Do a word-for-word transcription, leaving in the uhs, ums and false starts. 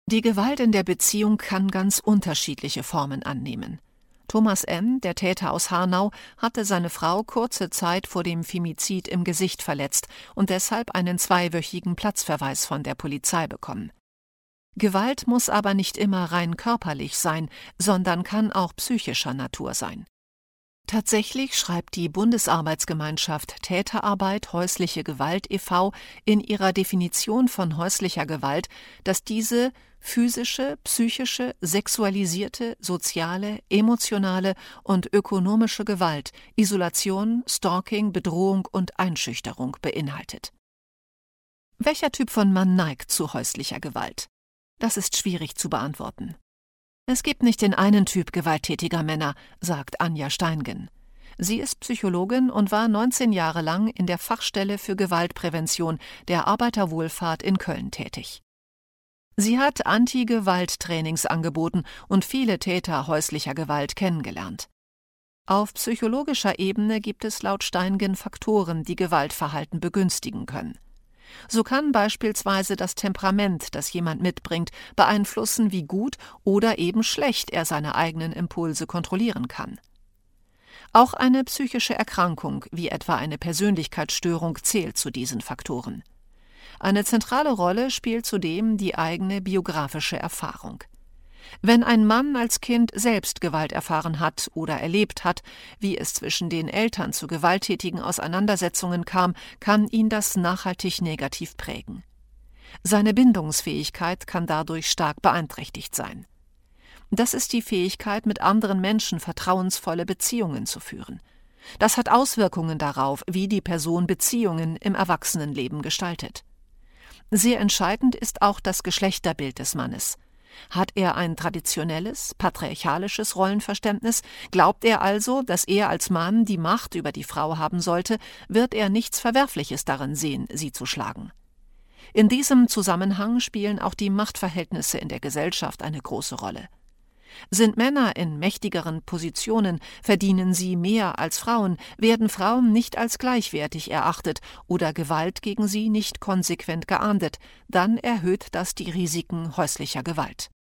Die Gewalt in der Beziehung kann ganz unterschiedliche Formen annehmen. Thomas M., der Täter aus Hanau, hatte seine Frau kurze Zeit vor dem Femizid im Gesicht verletzt und deshalb einen zweiwöchigen Platzverweis von der Polizei bekommen. Gewalt muss aber nicht immer rein körperlich sein, sondern kann auch psychischer Natur sein. Tatsächlich schreibt die Bundesarbeitsgemeinschaft Täterarbeit Häusliche Gewalt e V in ihrer Definition von häuslicher Gewalt, dass diese physische, psychische, sexualisierte, soziale, emotionale und ökonomische Gewalt, Isolation, Stalking, Bedrohung und Einschüchterung beinhaltet. Welcher Typ von Mann neigt zu häuslicher Gewalt? Das ist schwierig zu beantworten. Es gibt nicht den einen Typ gewalttätiger Männer, sagt Anja Steingen. Sie ist Psychologin und war neunzehn Jahre lang in der Fachstelle für Gewaltprävention der Arbeiterwohlfahrt in Köln tätig. Sie hat Anti-Gewalt-Trainings angeboten und viele Täter häuslicher Gewalt kennengelernt. Auf psychologischer Ebene gibt es laut Steingen Faktoren, die Gewaltverhalten begünstigen können. So kann beispielsweise das Temperament, das jemand mitbringt, beeinflussen, wie gut oder eben schlecht er seine eigenen Impulse kontrollieren kann. Auch eine psychische Erkrankung, wie etwa eine Persönlichkeitsstörung, zählt zu diesen Faktoren. Eine zentrale Rolle spielt zudem die eigene biografische Erfahrung. Wenn ein Mann als Kind selbst Gewalt erfahren hat oder erlebt hat, wie es zwischen den Eltern zu gewalttätigen Auseinandersetzungen kam, kann ihn das nachhaltig negativ prägen. Seine Bindungsfähigkeit kann dadurch stark beeinträchtigt sein. Das ist die Fähigkeit, mit anderen Menschen vertrauensvolle Beziehungen zu führen. Das hat Auswirkungen darauf, wie die Person Beziehungen im Erwachsenenleben gestaltet. Sehr entscheidend ist auch das Geschlechterbild des Mannes. Hat er ein traditionelles, patriarchalisches Rollenverständnis, glaubt er also, dass er als Mann die Macht über die Frau haben sollte, wird er nichts Verwerfliches darin sehen, sie zu schlagen. In diesem Zusammenhang spielen auch die Machtverhältnisse in der Gesellschaft eine große Rolle. Sind Männer in mächtigeren Positionen, verdienen sie mehr als Frauen, werden Frauen nicht als gleichwertig erachtet oder Gewalt gegen sie nicht konsequent geahndet, dann erhöht das die Risiken häuslicher Gewalt.